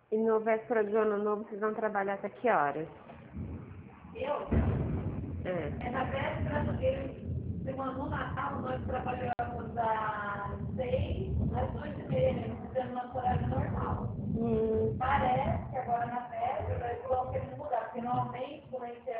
E no véspera de ano novo, vocês vão trabalhar até que horas? Eu, É. na véspera no Natal, nós trabalhamos das 6 às 8h30, fazendo nosso horário normal. Hum, Parece que agora na véspera eles vão querer mudar, porque normalmente durante